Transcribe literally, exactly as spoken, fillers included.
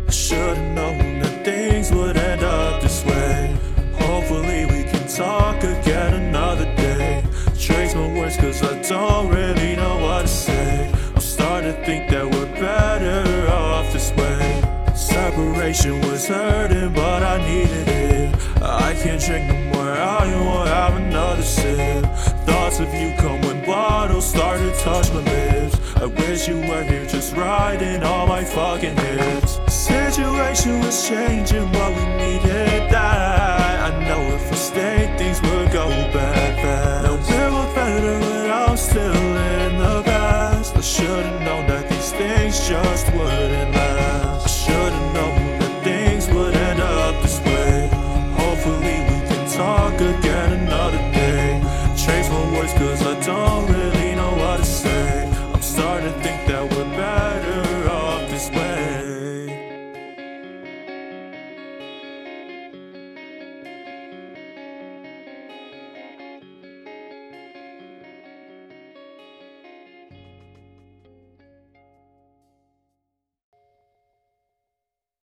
I should've known that things would end up this way. Hopefully we can talk again another day. Trace my words cause I don't really know what to say. I'm starting to think that we're better off this way. Separation was hurting but I needed it. I can't drink no more, I won't have another sip. Thoughts of you come when bottles start to touch my lips. I wish you were here just riding all my fucking hips. Situation was changing